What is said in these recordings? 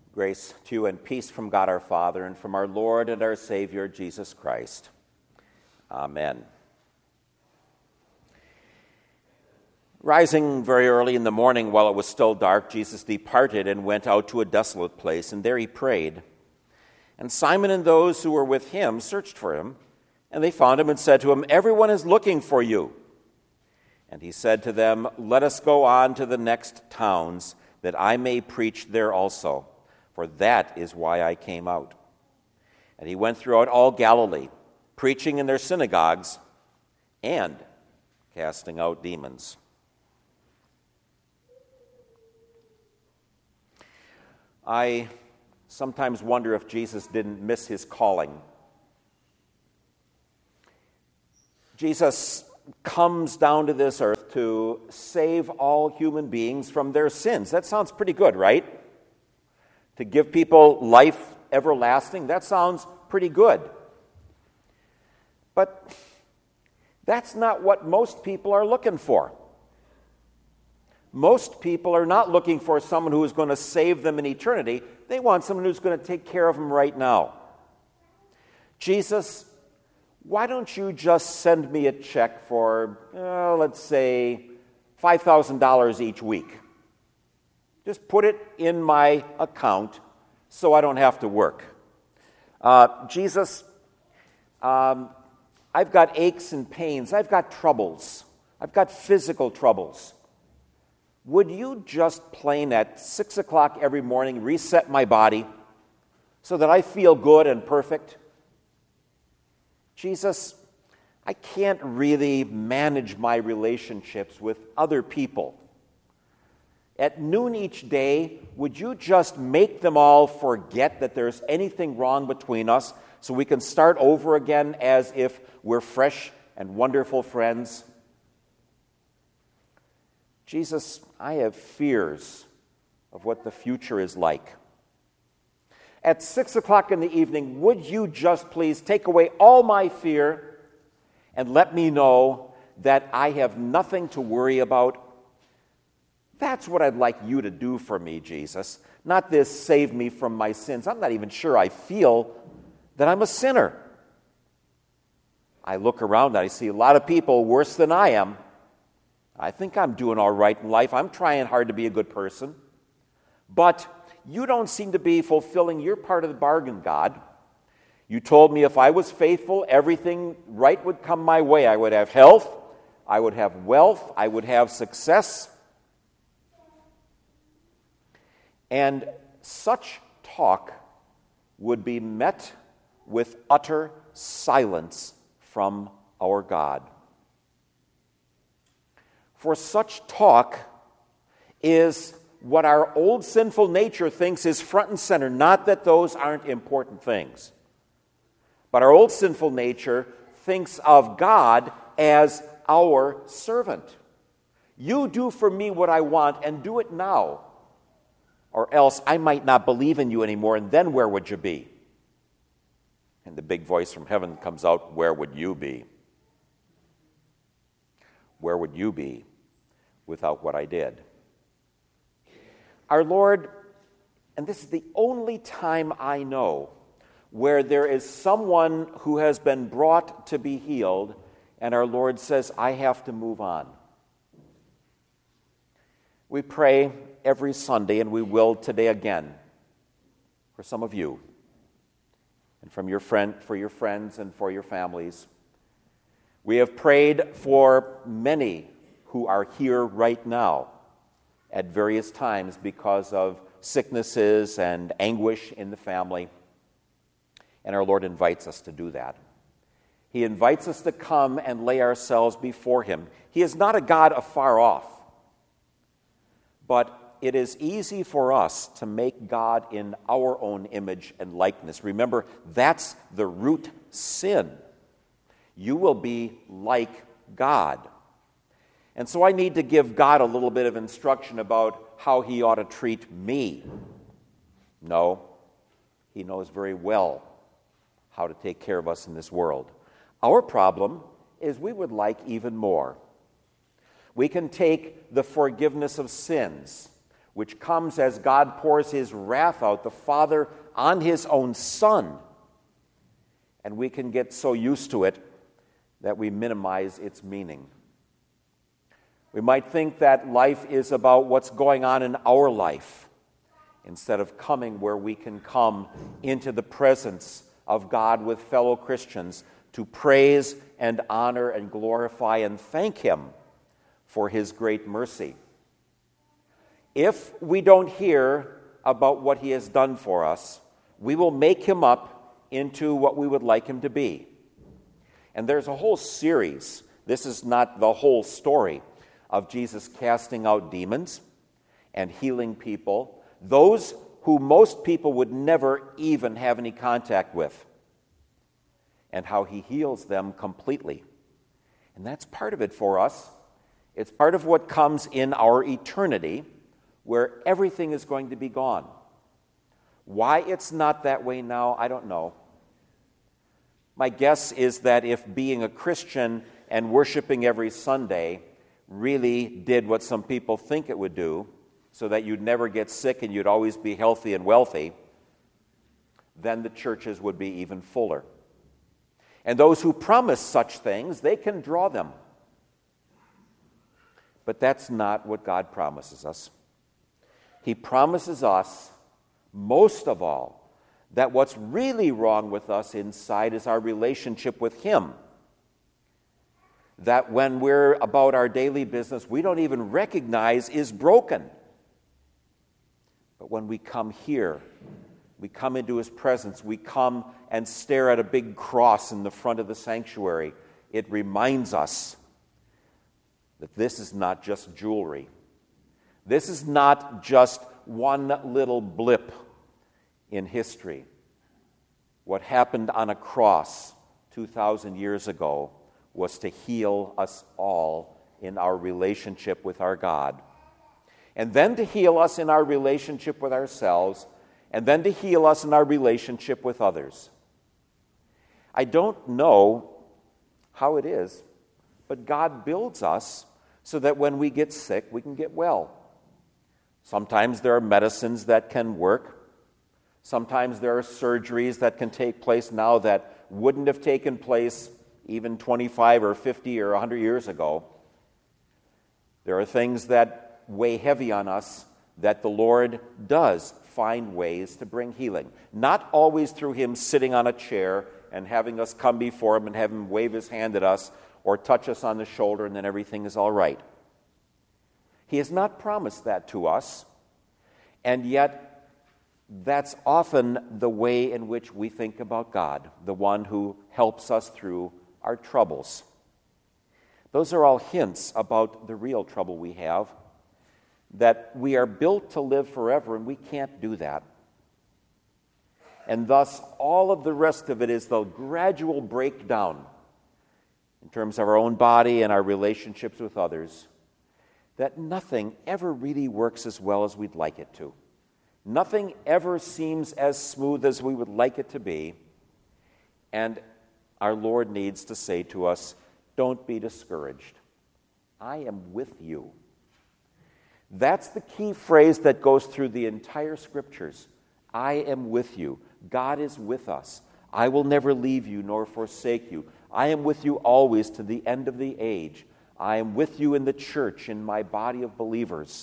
Grace to you and peace from God our Father and from our Lord and our Savior, Jesus Christ. Amen. Rising very early in the morning while it was still dark, Jesus departed and went out to a desolate place, and there he prayed. And Simon and those who were with him searched for him, and they found him and said to him, "Everyone is looking for you." And he said to them, "Let us go on to the next towns, that I may preach there also. For that is why I came out." And he went throughout all Galilee, preaching in their synagogues and casting out demons. I sometimes wonder if Jesus didn't miss his calling. Jesus comes down to this earth to save all human beings from their sins. That sounds pretty good, right? To give people life everlasting, that sounds pretty good. But that's not what most people are looking for. Most people are not looking for someone who is going to save them in eternity. They want someone who's going to take care of them right now. Jesus, why don't you just send me a check for, let's say, $5,000 each week? Just put it in my account so I don't have to work. Jesus, I've got aches and pains. I've got troubles. I've got physical troubles. Would you just plain at 6 o'clock every morning reset my body so that I feel good and perfect? Jesus, I can't really manage my relationships with other people. At noon each day, would you just make them all forget that there's anything wrong between us so we can start over again as if we're fresh and wonderful friends? Jesus, I have fears of what the future is like. At 6 o'clock in the evening, would you just please take away all my fear and let me know that I have nothing to worry about? That's what I'd like you to do for me, Jesus. Not this save me from my sins. I'm not even sure I feel that I'm a sinner. I look around and I see a lot of people worse than I am. I think I'm doing all right in life. I'm trying hard to be a good person. But you don't seem to be fulfilling your part of the bargain, God. You told me if I was faithful, everything right would come my way. I would have health, I would have wealth, I would have success. And such talk would be met with utter silence from our God. For such talk is what our old sinful nature thinks is front and center. Not that those aren't important things. But our old sinful nature thinks of God as our servant. You do for me what I want and do it now, or else I might not believe in you anymore, and then where would you be? And the big voice from heaven comes out, where would you be? Where would you be without what I did? Our Lord, and this is the only time I know where there is someone who has been brought to be healed, and our Lord says, I have to move on. We pray every Sunday, and we will today again, for some of you, and for your friends and for your families. We have prayed for many who are here right now at various times because of sicknesses and anguish in the family. And our Lord invites us to do that. He invites us to come and lay ourselves before Him. He is not a God afar off, but it is easy for us to make God in our own image and likeness. Remember, that's the root sin. You will be like God. And so I need to give God a little bit of instruction about how He ought to treat me. No, He knows very well how to take care of us in this world. Our problem is we would like even more. We can take the forgiveness of sins. which comes as God pours his wrath out, the Father, on his own Son. And we can get so used to it that we minimize its meaning. We might think that life is about what's going on in our life, instead of coming where we can come into the presence of God with fellow Christians to praise and honor and glorify and thank him for his great mercy. If we don't hear about what he has done for us, we will make him up into what we would like him to be. And there's a whole series, this is not the whole story, of Jesus casting out demons and healing people, those who most people would never even have any contact with, and how he heals them completely. And that's part of it for us. It's part of what comes in our eternity, where everything is going to be gone. Why it's not that way now, I don't know. My guess is that if being a Christian and worshiping every Sunday really did what some people think it would do, so that you'd never get sick and you'd always be healthy and wealthy, then the churches would be even fuller. And those who promise such things, they can draw them. But that's not what God promises us. He promises us, most of all, that what's really wrong with us inside is our relationship with him. That when we're about our daily business, we don't even recognize is broken. But when we come here, we come into his presence, we come and stare at a big cross in the front of the sanctuary, it reminds us that this is not just jewelry. This is not just one little blip in history. What happened on a cross 2,000 years ago was to heal us all in our relationship with our God. And then to heal us in our relationship with ourselves, and then to heal us in our relationship with others. I don't know how it is, but God builds us so that when we get sick, we can get well. Sometimes there are medicines that can work. Sometimes there are surgeries that can take place now that wouldn't have taken place even 25 or 50 or 100 years ago. There are things that weigh heavy on us that the Lord does find ways to bring healing. Not always through him sitting on a chair and having us come before him and have him wave his hand at us or touch us on the shoulder and then everything is all right. He has not promised that to us, and yet that's often the way in which we think about God, the one who helps us through our troubles. Those are all hints about the real trouble we have, that we are built to live forever and we can't do that. And thus, all of the rest of it is the gradual breakdown in terms of our own body and our relationships with others, that nothing ever really works as well as we'd like it to. Nothing ever seems as smooth as we would like it to be. And our Lord needs to say to us, don't be discouraged. I am with you. That's the key phrase that goes through the entire Scriptures. I am with you. God is with us. I will never leave you nor forsake you. I am with you always to the end of the age. I am with you in the church, in my body of believers.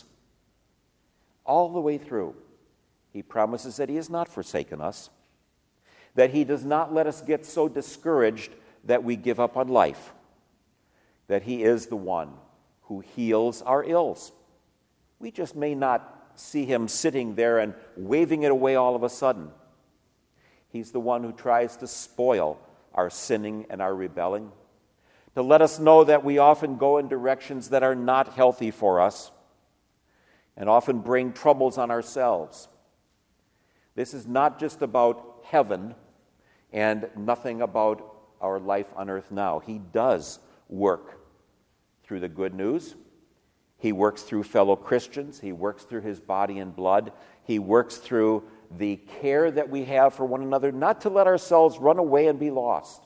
All the way through, he promises that he has not forsaken us, that he does not let us get so discouraged that we give up on life, that he is the one who heals our ills. We just may not see him sitting there and waving it away all of a sudden. He's the one who tries to spoil our sinning and our rebelling, to let us know that we often go in directions that are not healthy for us and often bring troubles on ourselves. This is not just about heaven and nothing about our life on earth now. He does work through the good news. He works through fellow Christians. He works through his body and blood. He works through the care that we have for one another, not to let ourselves run away and be lost.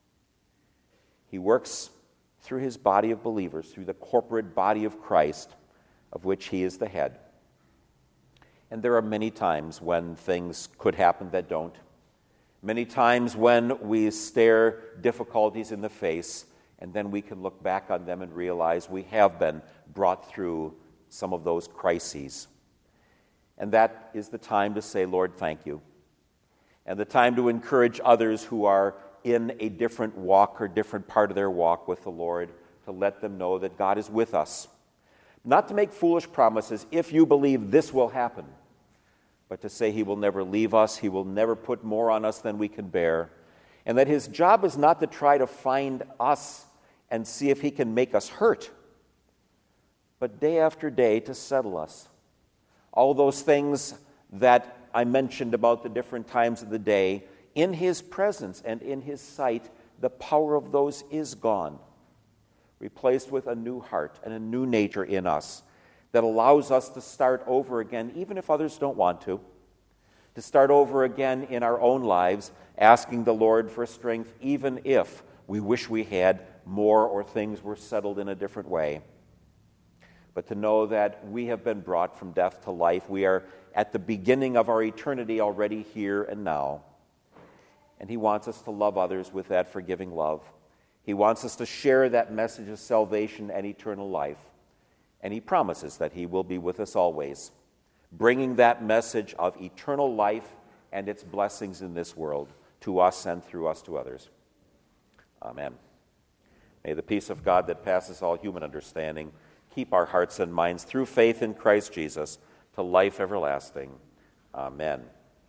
He works through his body of believers, through the corporate body of Christ, of which he is the head. And there are many times when things could happen that don't. Many times when we stare difficulties in the face, and then we can look back on them and realize we have been brought through some of those crises. And that is the time to say, Lord, thank you. And the time to encourage others who are in a different walk or different part of their walk with the Lord, to let them know that God is with us. Not to make foolish promises, if you believe this will happen, but to say He will never leave us, He will never put more on us than we can bear, and that His job is not to try to find us and see if He can make us hurt, but day after day to settle us. All those things that I mentioned about the different times of the day, in His presence and in His sight, the power of those is gone, replaced with a new heart and a new nature in us that allows us to start over again, even if others don't want to start over again in our own lives, asking the Lord for strength, even if we wish we had more or things were settled in a different way. But to know that we have been brought from death to life. We are at the beginning of our eternity already here and now. And He wants us to love others with that forgiving love. He wants us to share that message of salvation and eternal life. And He promises that He will be with us always, bringing that message of eternal life and its blessings in this world to us and through us to others. Amen. May the peace of God that passes all human understanding keep our hearts and minds through faith in Christ Jesus to life everlasting. Amen.